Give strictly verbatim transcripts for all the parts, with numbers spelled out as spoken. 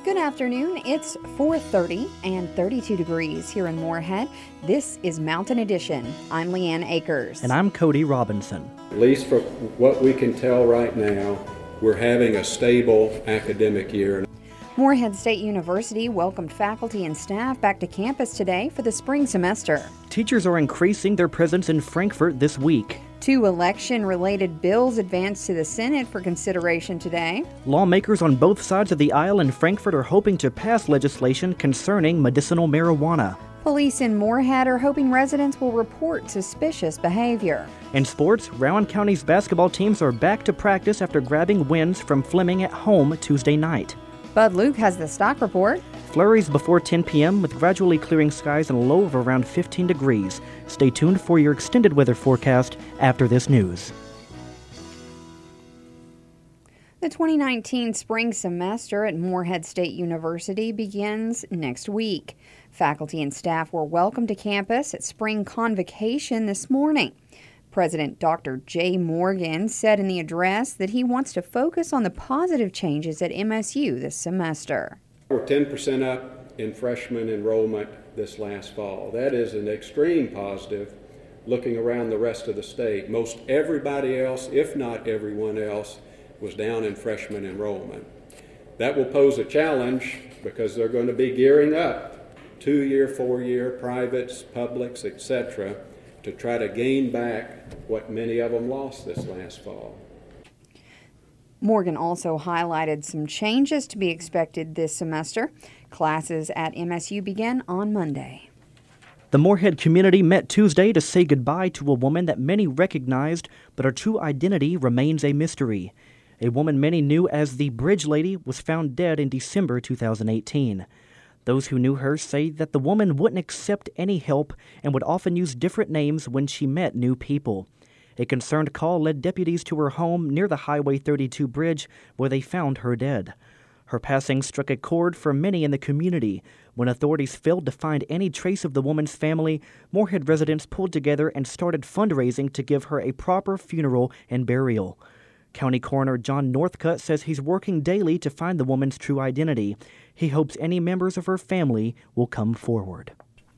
Good afternoon. It's four thirty and thirty-two degrees here in Moorhead. This is Mountain Edition. I'm Leanne Akers. And I'm Cody Robinson. At least from what we can tell right now, we're having a stable academic year. Moorhead State University welcomed faculty and staff back to campus today for the spring semester. Teachers are increasing their presence in Frankfort this week. Two election-related bills advanced to the Senate for consideration today. Lawmakers on both sides of the aisle in Frankfort are hoping to pass legislation concerning medicinal marijuana. Police in Moorhead are hoping residents will report suspicious behavior. In sports, Rowan County's basketball teams are back to practice after grabbing wins from Fleming at home Tuesday night. Bud Luke has the stock report. Flurries before ten p.m. with gradually clearing skies and a low of around fifteen degrees. Stay tuned for your extended weather forecast after this news. The twenty nineteen spring semester at Moorhead State University begins next week. Faculty and staff were welcomed to campus at spring convocation this morning. President Doctor Jay Morgan said in the address that he wants to focus on the positive changes at M S U this semester. We're ten percent up in freshman enrollment this last fall. That is an extreme positive looking around the rest of the state. Most everybody else, if not everyone else, was down in freshman enrollment. That will pose a challenge because they're going to be gearing up, two-year, four-year, privates, publics, et cetera, to try to gain back what many of them lost this last fall. Morgan also highlighted some changes to be expected this semester. Classes at M S U begin on Monday. The Moorhead community met Tuesday to say goodbye to a woman that many recognized, but her true identity remains a mystery. A woman many knew as the Bridge Lady was found dead in December two thousand eighteen. Those who knew her say that the woman wouldn't accept any help and would often use different names when she met new people. A concerned call led deputies to her home near the Highway thirty-two bridge where they found her dead. Her passing struck a chord for many in the community. When authorities failed to find any trace of the woman's family, Moorhead residents pulled together and started fundraising to give her a proper funeral and burial. County Coroner John Northcutt says he's working daily to find the woman's true identity. He hopes any members of her family will come forward.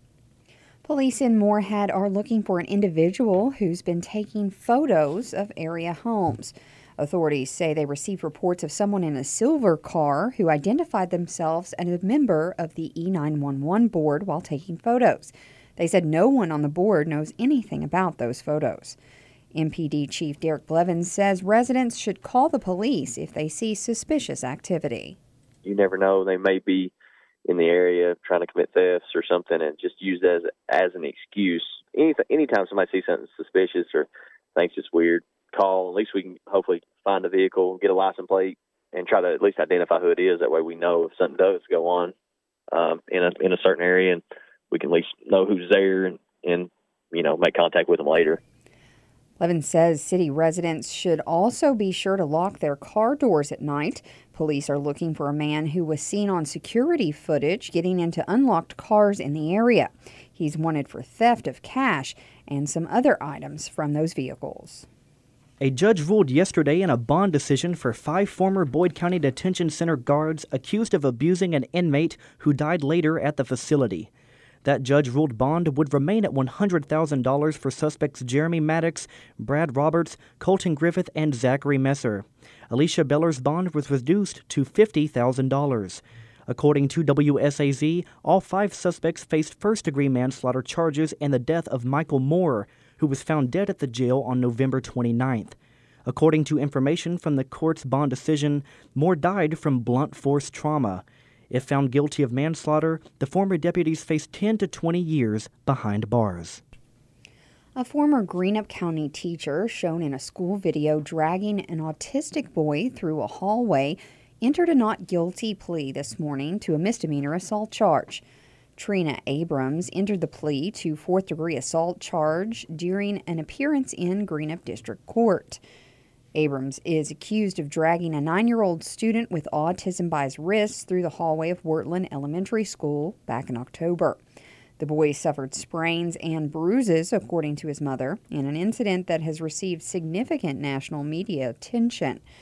Police in Moorhead are looking for an individual who's been taking photos of area homes. Authorities say they received reports of someone in a silver car who identified themselves as a member of the E nine one one board while taking photos. They said no one on the board knows anything about those photos. M P D Chief Derek Blevins says residents should call the police if they see suspicious activity. You never know, they may be in the area trying to commit thefts or something and just use that as, as an excuse. Any, anytime somebody sees something suspicious or thinks it's weird, call. At least we can hopefully find a vehicle, get a license plate, and try to at least identify who it is. That way we know if something does go on um, in a in a certain area, and we can at least know who's there and, and you know, make contact with them later. Levin says city residents should also be sure to lock their car doors at night. Police are looking for a man who was seen on security footage getting into unlocked cars in the area. He's wanted for theft of cash and some other items from those vehicles. A judge ruled yesterday in a bond decision for five former Boyd County Detention Center guards accused of abusing an inmate who died later at the facility. That judge ruled bond would remain at one hundred thousand dollars for suspects Jeremy Maddox, Brad Roberts, Colton Griffith, and Zachary Messer. Alicia Beller's bond was reduced to fifty thousand dollars. According to W S A Z, all five suspects faced first-degree manslaughter charges in the death of Michael Moore, who was found dead at the jail on November twenty-ninth. According to information from the court's bond decision, Moore died from blunt force trauma. If found guilty of manslaughter, the former deputies face ten to twenty years behind bars. A former Greenup County teacher shown in a school video dragging an autistic boy through a hallway entered a not guilty plea this morning to a misdemeanor assault charge. Trina Abrams entered the plea to fourth-degree assault charge during an appearance in Greenup District Court. Abrams is accused of dragging a nine-year-old student with autism by his wrists through the hallway of Wurtland Elementary School back in October. The boy suffered sprains and bruises, according to his mother, in an incident that has received significant national media attention. The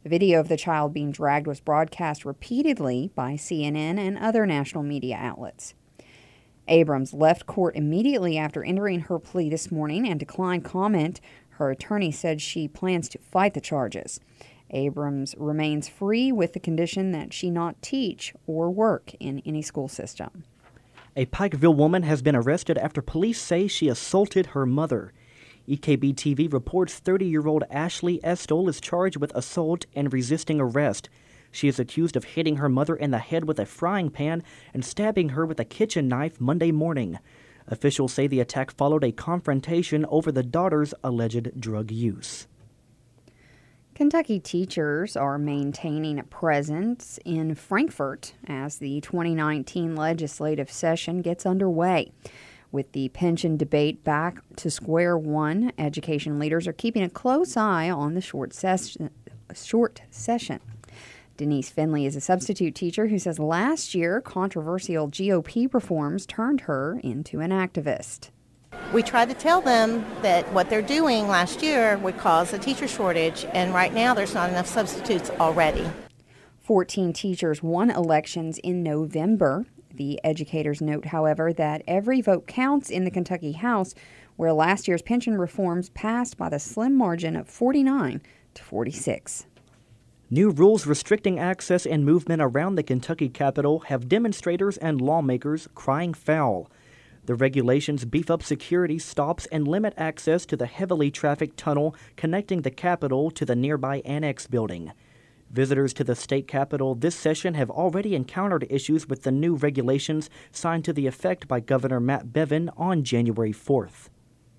The video of the child being dragged was broadcast repeatedly by C N N and other national media outlets. Abrams left court immediately after entering her plea this morning and declined comment. Her attorney said she plans to fight the charges. Abrams remains free with the condition that she not teach or work in any school system. A Pikeville woman has been arrested after police say she assaulted her mother. E K B T V reports thirty-year-old Ashley Estol is charged with assault and resisting arrest. She is accused of hitting her mother in the head with a frying pan and stabbing her with a kitchen knife Monday morning. Officials say the attack followed a confrontation over the daughter's alleged drug use. Kentucky teachers are maintaining a presence in Frankfort as the twenty nineteen legislative session gets underway. With the pension debate back to square one, education leaders are keeping a close eye on the short, ses- short session. Denise Finley is a substitute teacher who says last year controversial G O P reforms turned her into an activist. We tried to tell them that what they're doing last year would cause a teacher shortage, and right now there's not enough substitutes already. fourteen teachers won elections in November. The educators note, however, that every vote counts in the Kentucky House, where last year's pension reforms passed by the slim margin of forty-nine to forty-six. New rules restricting access and movement around the Kentucky Capitol have demonstrators and lawmakers crying foul. The regulations beef up security stops and limit access to the heavily trafficked tunnel connecting the Capitol to the nearby Annex building. Visitors to the state capitol this session have already encountered issues with the new regulations signed to the effect by Governor Matt Bevin on January fourth.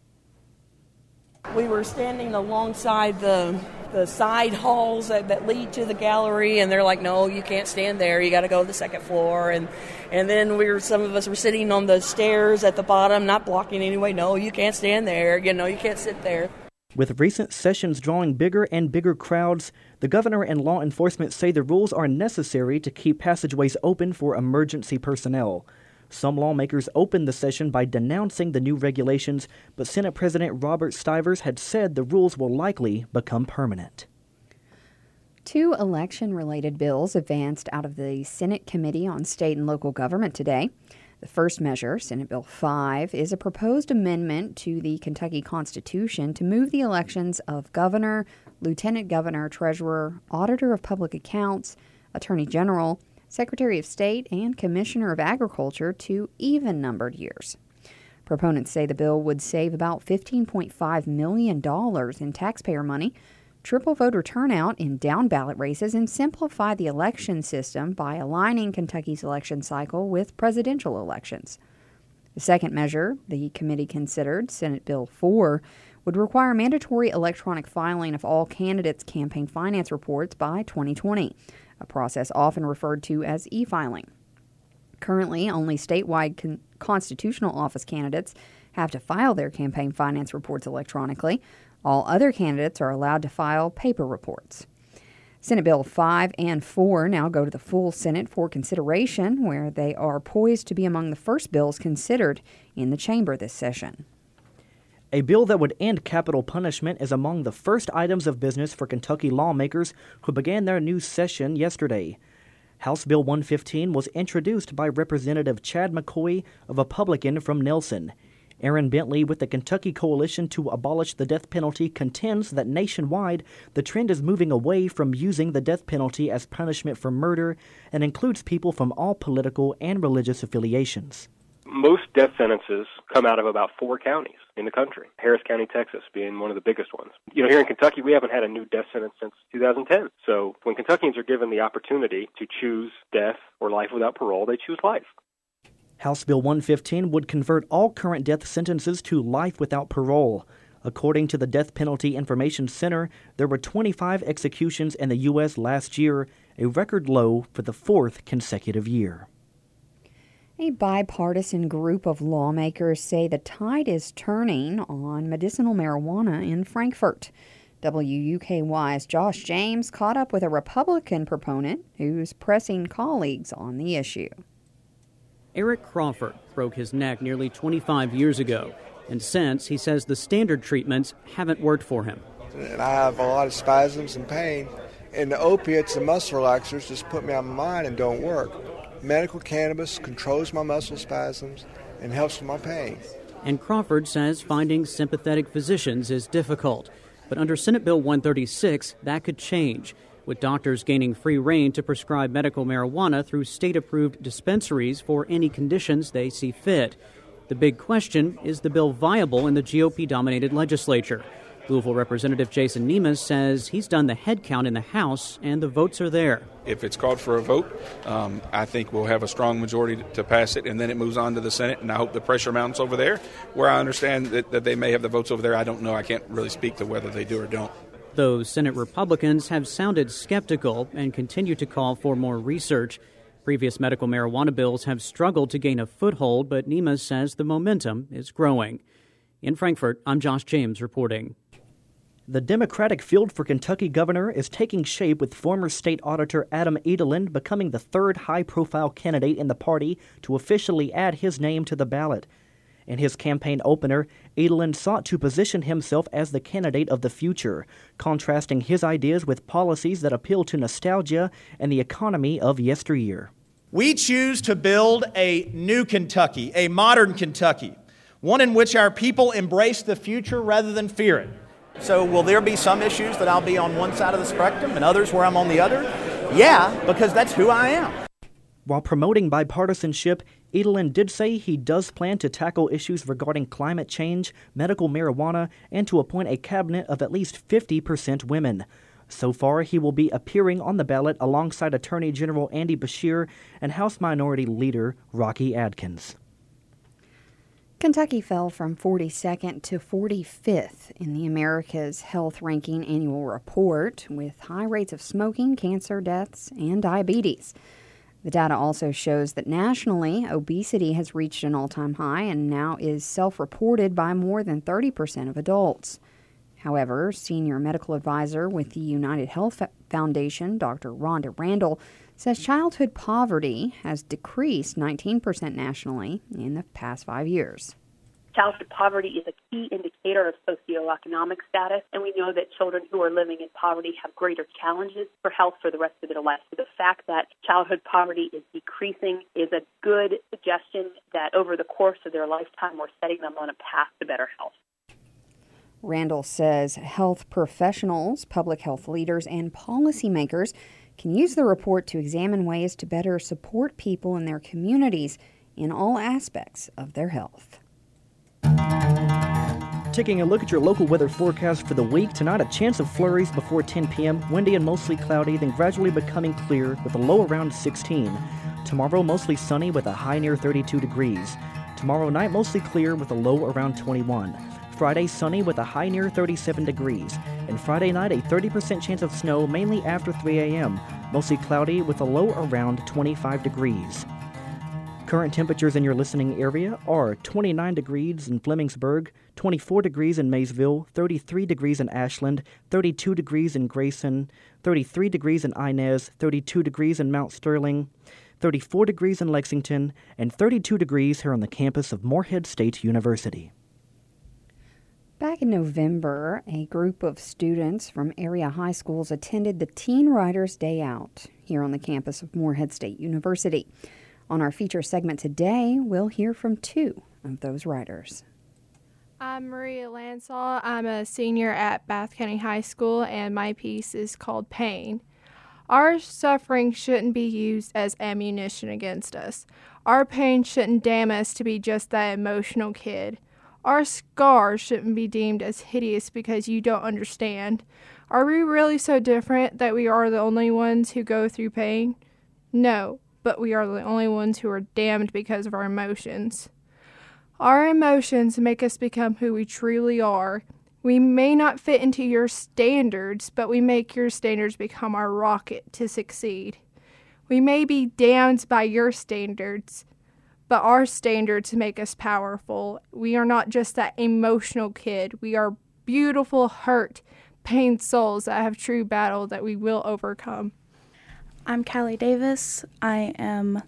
We were standing alongside the the side halls that, that lead to the gallery, and they're like, no, you can't stand there. You got to go to the second floor. And and then we were some of us were sitting on the stairs at the bottom, not blocking anyway. No, you can't stand there. You know, you can't sit there. With recent sessions drawing bigger and bigger crowds, the governor and law enforcement say the rules are necessary to keep passageways open for emergency personnel. Some lawmakers opened the session by denouncing the new regulations, but Senate President Robert Stivers had said the rules will likely become permanent. Two election-related bills advanced out of the Senate Committee on State and Local Government today. The first measure, Senate Bill five, is a proposed amendment to the Kentucky Constitution to move the elections of governor, lieutenant governor, treasurer, auditor of public accounts, attorney general, Secretary of State, and Commissioner of Agriculture to even-numbered years. Proponents say the bill would save about fifteen point five million dollars in taxpayer money, triple voter turnout in down-ballot races, and simplify the election system by aligning Kentucky's election cycle with presidential elections. The second measure the committee considered, Senate Bill four, would require mandatory electronic filing of all candidates' campaign finance reports by twenty twenty, a process often referred to as e-filing. Currently, only statewide con- constitutional office candidates have to file their campaign finance reports electronically. All other candidates are allowed to file paper reports. Senate Bill five and four now go to the full Senate for consideration, where they are poised to be among the first bills considered in the chamber this session. A bill that would end capital punishment is among the first items of business for Kentucky lawmakers who began their new session yesterday. House Bill one fifteen was introduced by Representative Chad McCoy, a Republican from Nelson. Aaron Bentley with the Kentucky Coalition to Abolish the Death Penalty contends that nationwide the trend is moving away from using the death penalty as punishment for murder and includes people from all political and religious affiliations. Most death sentences come out of about four counties in the country, Harris County, Texas being one of the biggest ones. You know, here in Kentucky, we haven't had a new death sentence since two thousand ten. So when Kentuckians are given the opportunity to choose death or life without parole, they choose life. House Bill one fifteen would convert all current death sentences to life without parole. According to the Death Penalty Information Center, there were twenty-five executions in the U S last year, a record low for the fourth consecutive year. A bipartisan group of lawmakers say the tide is turning on medicinal marijuana in Frankfort. W U K Y's Josh James caught up with a Republican proponent who's pressing colleagues on the issue. Eric Crawford broke his neck nearly twenty-five years ago, and since, he says the standard treatments haven't worked for him. And I have a lot of spasms and pain, And the opiates and muscle relaxers just put me on my mind and don't work. Medical cannabis controls my muscle spasms and helps with my pain. And Crawford says finding sympathetic physicians is difficult. But under Senate Bill one thirty-six, that could change, with doctors gaining free rein to prescribe medical marijuana through state-approved dispensaries for any conditions they see fit. The big question, is the bill viable in the G O P-dominated legislature? Louisville Representative Jason Nemeth says he's done the head count in the House, and the votes are there. If it's called for a vote, um, I think we'll have a strong majority to pass it, and then it moves on to the Senate, and I hope the pressure mounts over there, where I understand that, that they may have the votes over there. I don't know. I can't really speak to whether they do or don't. Those Senate Republicans have sounded skeptical and continue to call for more research. Previous medical marijuana bills have struggled to gain a foothold, but Nemeth says the momentum is growing. In Frankfort, I'm Josh James reporting. The Democratic field for Kentucky governor is taking shape, with former state auditor Adam Edelin becoming the third high-profile candidate in the party to officially add his name to the ballot. In his campaign opener, Edelin sought to position himself as the candidate of the future, contrasting his ideas with policies that appeal to nostalgia and the economy of yesteryear. We choose to build a new Kentucky, a modern Kentucky, one in which our people embrace the future rather than fear it. So will there be some issues that I'll be on one side of the spectrum and others where I'm on the other? Yeah, because that's who I am. While promoting bipartisanship, Edelin did say he does plan to tackle issues regarding climate change, medical marijuana, and to appoint a cabinet of at least fifty percent women. So far, he will be appearing on the ballot alongside Attorney General Andy Beshear and House Minority Leader Rocky Adkins. Kentucky fell from forty-second to forty-fifth in the America's Health Ranking annual report, with high rates of smoking, cancer deaths, and diabetes. The data also shows that nationally, obesity has reached an all-time high and now is self-reported by more than thirty percent of adults. However, senior medical advisor with the United Health Foundation, Doctor Rhonda Randall, says childhood poverty has decreased nineteen percent nationally in the past five years. Childhood poverty is a key indicator of socioeconomic status, and we know that children who are living in poverty have greater challenges for health for the rest of their life. So the fact that childhood poverty is decreasing is a good suggestion that over the course of their lifetime, we're setting them on a path to better health. Randall says health professionals, public health leaders, and policymakers can use the report to examine ways to better support people in their communities in all aspects of their health. Taking a look at your local weather forecast for the week, tonight a chance of flurries before ten p.m., windy and mostly cloudy, then gradually becoming clear with a low around sixteen. Tomorrow mostly sunny with a high near thirty-two degrees. Tomorrow night mostly clear with a low around twenty-one. Friday sunny with a high near thirty-seven degrees. And Friday night a thirty percent chance of snow mainly after three a.m. Mostly cloudy with a low around twenty-five degrees. Current temperatures in your listening area are twenty-nine degrees in Flemingsburg, twenty-four degrees in Maysville, thirty-three degrees in Ashland, thirty-two degrees in Grayson, thirty-three degrees in Inez, thirty-two degrees in Mount Sterling, thirty-four degrees in Lexington, and thirty-two degrees here on the campus of Morehead State University. Back in November, a group of students from area high schools attended the Teen Writers Day Out here on the campus of Morehead State University. On our feature segment today, we'll hear from two of those writers. I'm Maria Lansall. I'm a senior at Bath County High School, and my piece is called Pain. Our suffering shouldn't be used as ammunition against us. Our pain shouldn't damn us to be just that emotional kid. Our scars shouldn't be deemed as hideous because you don't understand. Are we really so different that we are the only ones who go through pain? No, but we are the only ones who are damned because of our emotions. Our emotions make us become who we truly are. We may not fit into your standards, but we make your standards become our rocket to succeed. We may be damned by your standards, but our standards make us powerful. We are not just that emotional kid. We are beautiful, hurt, pained souls that have true battle that we will overcome. I'm Callie Davis. I am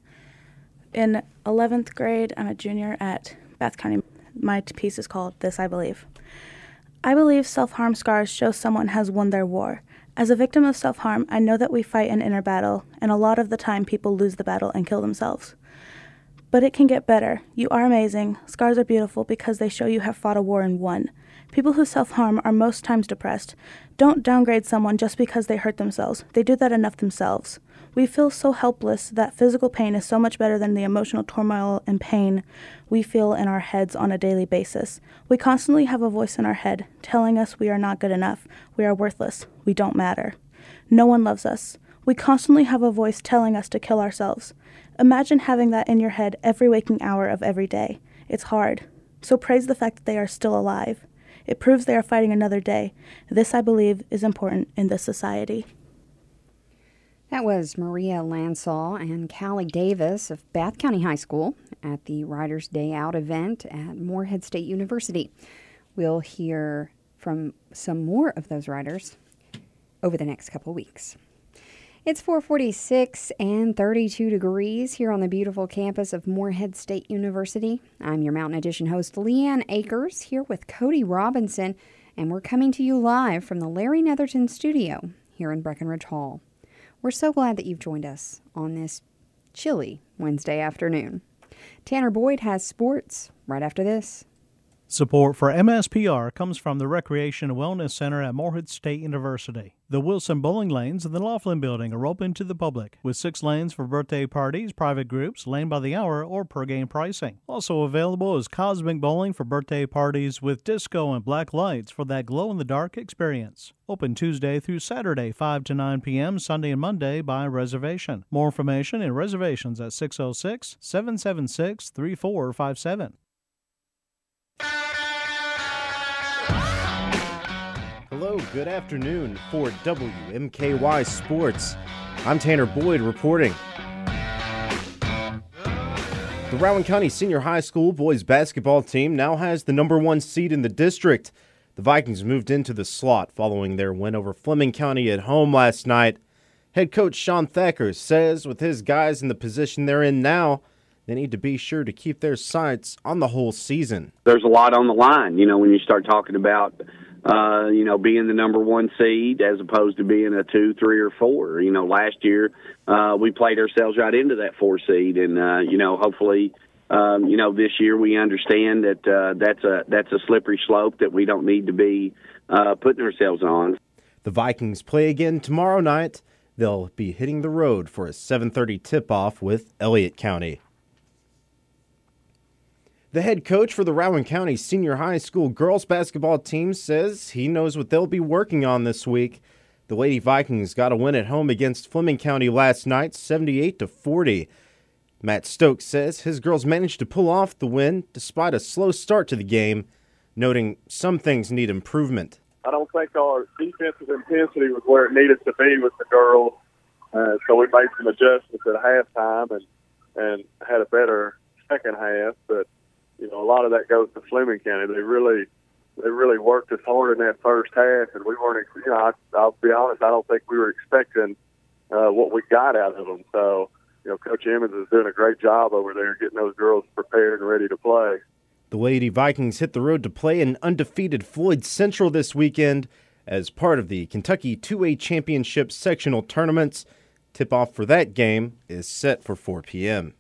in eleventh grade. I'm a junior at Bath County. My piece is called This I Believe. I believe self-harm scars show someone has won their war. As a victim of self-harm, I know that we fight an inner battle, and a lot of the time people lose the battle and kill themselves. But it can get better. You are amazing. Scars are beautiful because they show you have fought a war and won. People who self-harm are most times depressed. Don't downgrade someone just because they hurt themselves. They do that enough themselves. We feel so helpless that physical pain is so much better than the emotional turmoil and pain we feel in our heads on a daily basis. We constantly have a voice in our head telling us we are not good enough, we are worthless, we don't matter. No one loves us. We constantly have a voice telling us to kill ourselves. Imagine having that in your head every waking hour of every day. It's hard. So praise the fact that they are still alive. It proves they are fighting another day. This, I believe, is important in this society. That was Maria Lansall and Callie Davis of Bath County High School at the Writers' Day Out event at Morehead State University. We'll hear from some more of those writers over the next couple weeks. It's four forty-six and thirty-two degrees here on the beautiful campus of Morehead State University. I'm your Mountain Edition host, Leanne Akers, here with Cody Robinson, and we're coming to you live from the Larry Netherton studio here in Breckenridge Hall. We're so glad that you've joined us on this chilly Wednesday afternoon. Tanner Boyd has sports right after this. Support for M S P R comes from the Recreation and Wellness Center at Morehead State University. The Wilson Bowling Lanes and the Laughlin Building are open to the public, with six lanes for birthday parties, private groups, lane by the hour, or per game pricing. Also available is Cosmic Bowling for birthday parties with disco and black lights for that glow-in-the-dark experience. Open Tuesday through Saturday, five to nine p.m., Sunday and Monday by reservation. More information and reservations at six oh six, seven seven six, three four five seven. Hello, good afternoon for W M K Y Sports. I'm Tanner Boyd reporting. The Rowan County Senior High School boys basketball team now has the number one seed in the district. The Vikings moved into the slot following their win over Fleming County at home last night. Head coach Sean Thacker says with his guys in the position they're in now, they need to be sure to keep their sights on the whole season. There's a lot on the line, you know, when you start talking about Uh, you know, being the number one seed as opposed to being a two, three, or four. You know, last year uh, we played ourselves right into that four seed, and uh, you know, hopefully, um, you know, this year we understand that uh, that's a that's a slippery slope that we don't need to be uh, putting ourselves on. The Vikings play again tomorrow night. They'll be hitting the road for a seven thirty tip-off with Elliott County. The head coach for the Rowan County Senior High School girls basketball team says he knows what they'll be working on this week. The Lady Vikings got a win at home against Fleming County last night, seventy-eight to forty. Matt Stokes says his girls managed to pull off the win despite a slow start to the game, noting some things need improvement. I don't think our defensive intensity was where it needed to be with the girls, uh, so we made some adjustments at halftime and, and had a better second half, but you know, a lot of that goes to Fleming County. They really, they really worked us hard in that first half, and we weren't. You know, I, I'll be honest. I don't think we were expecting uh, what we got out of them. So, you know, Coach Emmons is doing a great job over there, getting those girls prepared and ready to play. The Lady Vikings hit the road to play an undefeated Floyd Central this weekend as part of the Kentucky two A Championship sectional tournaments. Tip-off for that game is set for four p.m.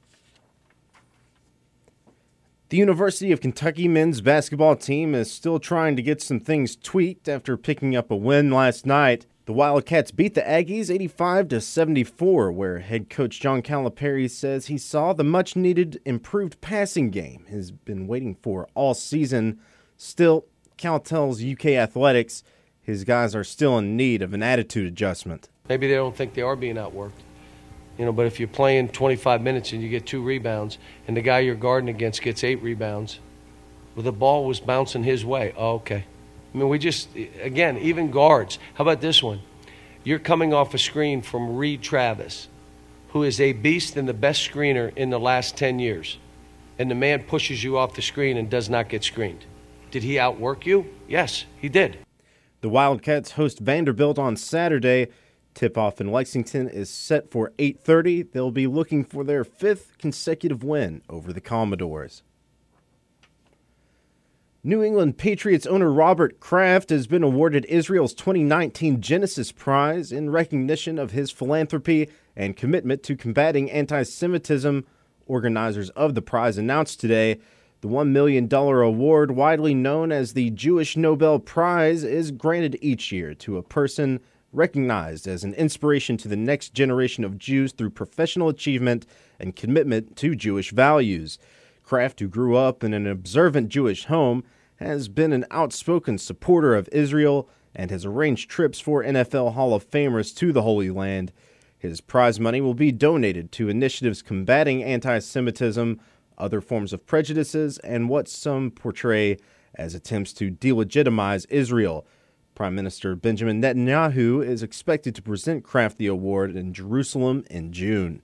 The University of Kentucky men's basketball team is still trying to get some things tweaked after picking up a win last night. The Wildcats beat the Aggies eighty-five to seventy-four, where head coach John Calipari says he saw the much-needed improved passing game he's been waiting for all season. Still, Cal tells U K Athletics his guys are still in need of an attitude adjustment. Maybe they don't think they are being outworked. You know, but if you're playing twenty-five minutes and you get two rebounds and the guy you're guarding against gets eight rebounds, well, the ball was bouncing his way. Oh, okay. I mean, we just, again, even guards. How about this one? You're coming off a screen from Reed Travis, who is a beast and the best screener in the last ten years. And the man pushes you off the screen and does not get screened. Did he outwork you? Yes, he did. The Wildcats host Vanderbilt on Saturday. Tip-off in Lexington is set for eight thirty. They'll be looking for their fifth consecutive win over the Commodores. New England Patriots owner Robert Kraft has been awarded Israel's twenty nineteen Genesis Prize in recognition of his philanthropy and commitment to combating anti-Semitism. Organizers of the prize announced today the one million dollars award, widely known as the Jewish Nobel Prize, is granted each year to a person recognized as an inspiration to the next generation of Jews through professional achievement and commitment to Jewish values. Kraft, who grew up in an observant Jewish home, has been an outspoken supporter of Israel and has arranged trips for N F L Hall of Famers to the Holy Land. His prize money will be donated to initiatives combating anti-Semitism, other forms of prejudices, and what some portray as attempts to delegitimize Israel. Prime Minister Benjamin Netanyahu is expected to present Kraft the award in Jerusalem in June.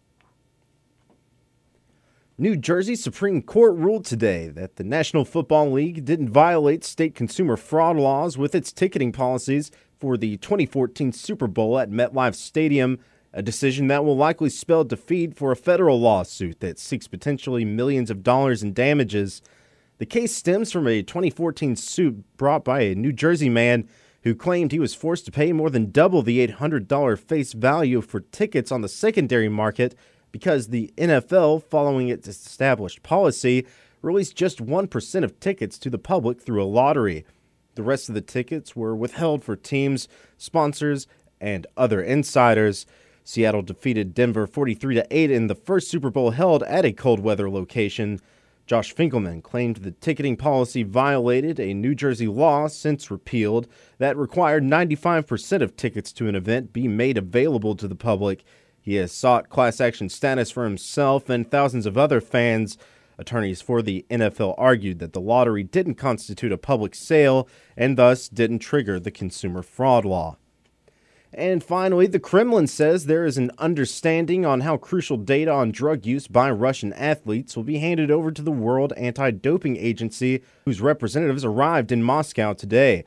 New Jersey Supreme Court ruled today that the National Football League didn't violate state consumer fraud laws with its ticketing policies for the twenty fourteen Super Bowl at MetLife Stadium, a decision that will likely spell defeat for a federal lawsuit that seeks potentially millions of dollars in damages. The case stems from a twenty fourteen suit brought by a New Jersey man who claimed he was forced to pay more than double the eight hundred dollars face value for tickets on the secondary market because the N F L, following its established policy, released just one percent of tickets to the public through a lottery. The rest of the tickets were withheld for teams, sponsors, and other insiders. Seattle defeated Denver forty-three to eight in the first Super Bowl held at a cold weather location. Josh Finkelman claimed the ticketing policy violated a New Jersey law since repealed that required ninety-five percent of tickets to an event be made available to the public. He has sought class action status for himself and thousands of other fans. Attorneys for the N F L argued that the lottery didn't constitute a public sale and thus didn't trigger the consumer fraud law. And finally, the Kremlin says there is an understanding on how crucial data on drug use by Russian athletes will be handed over to the World Anti-Doping Agency, whose representatives arrived in Moscow today.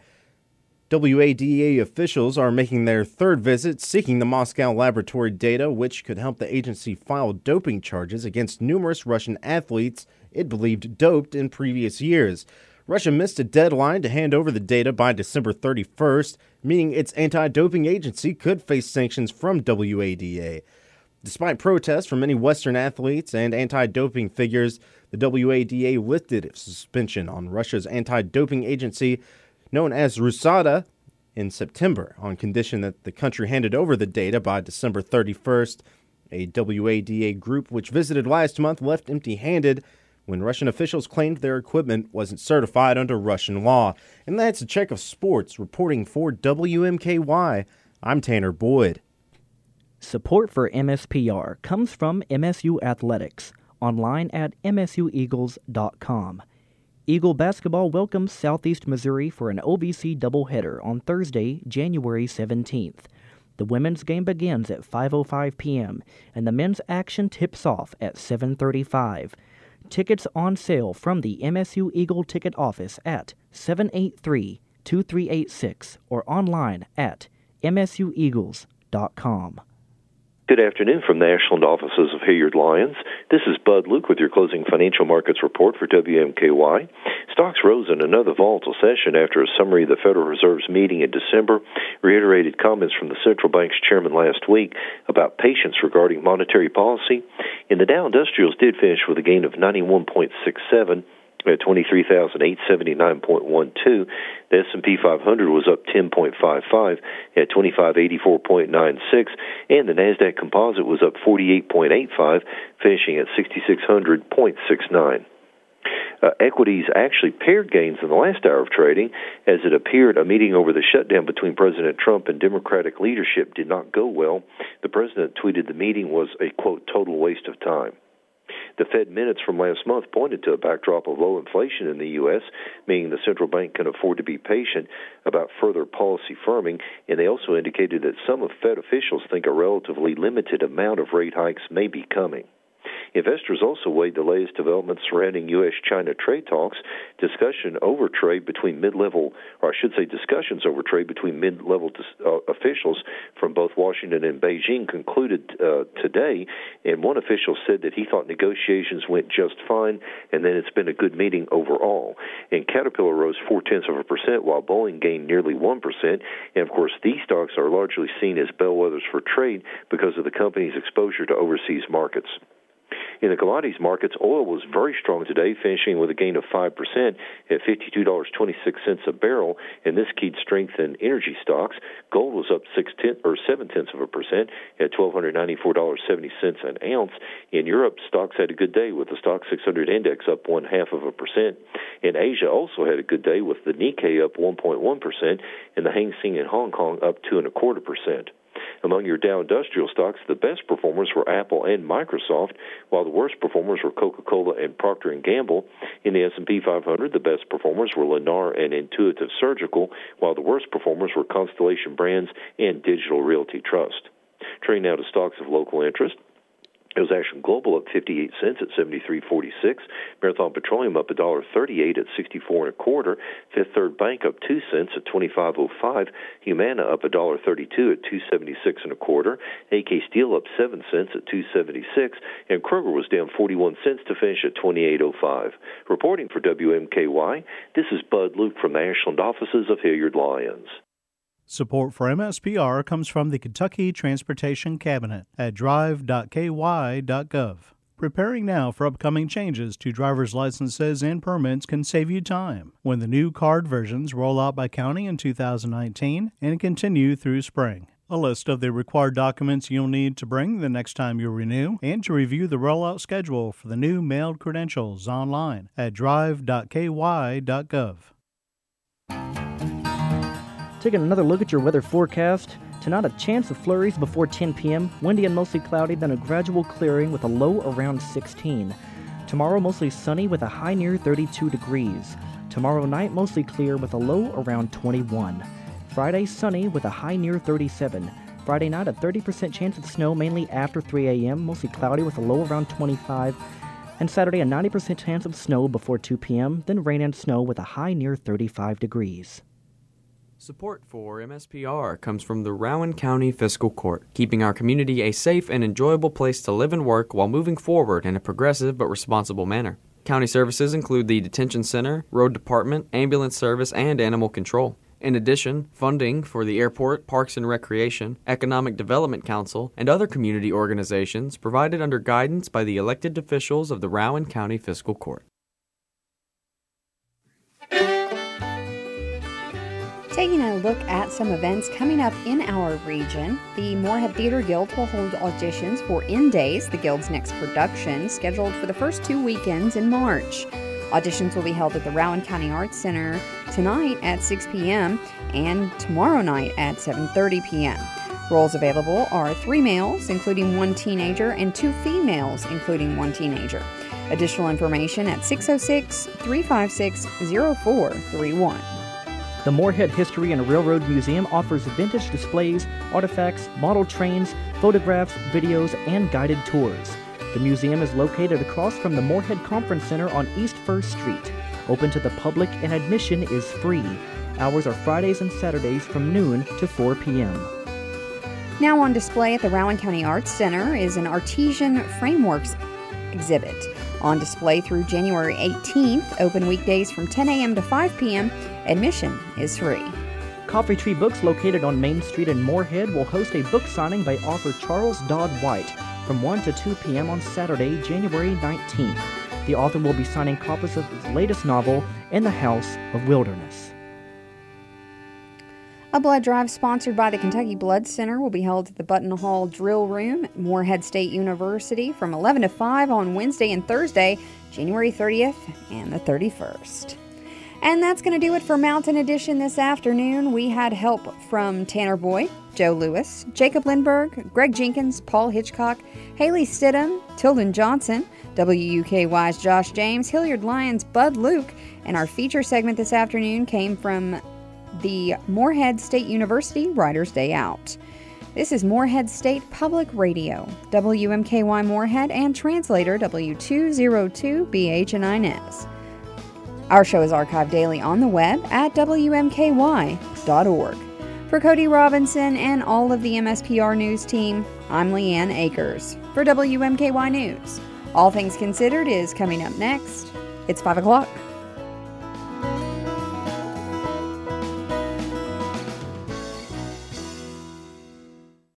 W A D A officials are making their third visit seeking the Moscow laboratory data, which could help the agency file doping charges against numerous Russian athletes it believed doped in previous years. Russia missed a deadline to hand over the data by December thirty-first, meaning its anti-doping agency could face sanctions from W A D A. Despite protests from many Western athletes and anti-doping figures, the W A D A lifted its suspension on Russia's anti-doping agency, known as RUSADA, in September, on condition that the country handed over the data by December thirty-first. A W A D A group which visited last month left empty-handed when Russian officials claimed their equipment wasn't certified under Russian law. And that's a check of sports. Reporting for W M K Y, I'm Tanner Boyd. Support for M S P R comes from M S U Athletics, online at m s u eagles dot com. Eagle basketball welcomes Southeast Missouri for an O V C doubleheader on Thursday, January seventeenth. The women's game begins at five oh five p.m., and the men's action tips off at seven thirty-five. Tickets on sale from the M S U Eagle ticket office at seven eight three, two three eight six or online at m s u eagles dot com. Good afternoon from the Ashland offices of Hilliard Lyons. This is Bud Luke with your closing financial markets report for W M K Y. Stocks rose in another volatile session after a summary of the Federal Reserve's meeting in December reiterated comments from the central bank's chairman last week about patience regarding monetary policy. And the Dow Industrials did finish with a gain of ninety-one point six seven at twenty-three thousand eight hundred seventy-nine point one two. The S and P five hundred was up ten point five five at twenty-five eighty-four point nine six, and the Nasdaq Composite was up forty-eight point eight five, finishing at sixty-six hundred point six nine. Uh, equities actually paired gains in the last hour of trading, as it appeared a meeting over the shutdown between President Trump and Democratic leadership did not go well. The president tweeted the meeting was a, quote, total waste of time. The Fed minutes from last month pointed to a backdrop of low inflation in the U S, meaning the central bank can afford to be patient about further policy firming, and they also indicated that some of Fed officials think a relatively limited amount of rate hikes may be coming. Investors also weighed the latest developments surrounding U S China trade talks. Discussion over trade between mid-level, or I should say discussions over trade between mid-level uh, officials from both Washington and Beijing concluded uh, today, and one official said that he thought negotiations went just fine, and then it's been a good meeting overall. And Caterpillar rose four-tenths of a percent, while Boeing gained nearly one percent. And, of course, these stocks are largely seen as bellwethers for trade because of the company's exposure to overseas markets. In the commodities markets, oil was very strong today, finishing with a gain of five percent at fifty-two dollars and twenty-six cents a barrel, and this keyed strength in energy stocks. Gold was up six tenths or seven tenths of a percent at one thousand two hundred ninety-four dollars and seventy cents an ounce. In Europe, stocks had a good day with the Stock six hundred index up one half of a percent. In Asia, also had a good day with the Nikkei up one point one percent and the Hang Seng in Hong Kong up two and a quarter percent. Among your Dow Industrial stocks, the best performers were Apple and Microsoft, while the worst performers were Coca-Cola and Procter and Gamble. In the S and P five hundred, the best performers were Lennar and Intuitive Surgical, while the worst performers were Constellation Brands and Digital Realty Trust. Turning now to stocks of local interest. It was Ashland Global up fifty-eight cents at seventy-three forty-six. Marathon Petroleum up one dollar and thirty-eight cents at sixty-four and a quarter. Fifth Third Bank up two cents at twenty-five oh five. Humana up one dollar and thirty-two cents at two seventy-six and a quarter. A K Steel up seven cents at two seventy-six. And Kroger was down forty-one cents to finish at twenty-eight oh five. Reporting for W M K Y, this is Bud Luke from the Ashland offices of Hilliard Lyons. Support for M S P R comes from the Kentucky Transportation Cabinet at drive dot k y dot gov. Preparing now for upcoming changes to driver's licenses and permits can save you time when the new card versions roll out by county in two thousand nineteen and continue through spring. A list of the required documents you'll need to bring the next time you renew and to review the rollout schedule for the new mailed credentials online at drive dot k y dot gov. Taking another look at your weather forecast. Tonight, a chance of flurries before ten p.m. Windy and mostly cloudy, then a gradual clearing with a low around sixteen. Tomorrow, mostly sunny with a high near thirty-two degrees. Tomorrow night, mostly clear with a low around twenty-one. Friday, sunny with a high near thirty-seven. Friday night, a thirty percent chance of snow, mainly after three a.m., mostly cloudy with a low around twenty-five. And Saturday, a ninety percent chance of snow before two p.m., then rain and snow with a high near thirty-five degrees. Support for M S P R comes from the Rowan County Fiscal Court, keeping our community a safe and enjoyable place to live and work while moving forward in a progressive but responsible manner. County services include the detention center, road department, ambulance service, and animal control. In addition, funding for the airport, parks and recreation, economic development council, and other community organizations provided under guidance by the elected officials of the Rowan County Fiscal Court. Taking a look at some events coming up in our region, the Moorhead Theater Guild will hold auditions for In Days, the Guild's next production, scheduled for the first two weekends in March. Auditions will be held at the Rowan County Arts Center tonight at six p.m. and tomorrow night at seven thirty p.m. Roles available are three males, including one teenager, and two females, including one teenager. Additional information at six oh six, three five six, oh four three one. The Moorhead History and Railroad Museum offers vintage displays, artifacts, model trains, photographs, videos, and guided tours. The museum is located across from the Moorhead Conference Center on East First Street. Open to the public and admission is free. Hours are Fridays and Saturdays from noon to four p.m. Now on display at the Rowan County Arts Center is an Artesian Frameworks exhibit. On display through January eighteenth, open weekdays from ten a.m. to five p.m. Admission is free. Coffee Tree Books, located on Main Street in Moorhead, will host a book signing by author Charles Dodd White from one to two p.m. on Saturday, January nineteenth. The author will be signing copies of his latest novel, In the House of Wilderness. A blood drive sponsored by the Kentucky Blood Center will be held at the Button Hall Drill Room at Moorhead State University from eleven to five on Wednesday and Thursday, January thirtieth and the thirty-first. And that's going to do it for Mountain Edition this afternoon. We had help from Tanner Boyd, Joe Lewis, Jacob Lindberg, Greg Jenkins, Paul Hitchcock, Haley Stidham, Tilden Johnson, W U K Y's Josh James, Hilliard Lyons, Bud Luke, and our feature segment this afternoon came from the Moorhead State University Writers' Day Out. This is Moorhead State Public Radio, W M K Y Moorhead, and translator W two oh two B H N I N S. Our show is archived daily on the web at W M K Y dot org. For Cody Robinson and all of the M S P R News team, I'm Leanne Akers for W M K Y News. All Things Considered is coming up next. It's five o'clock.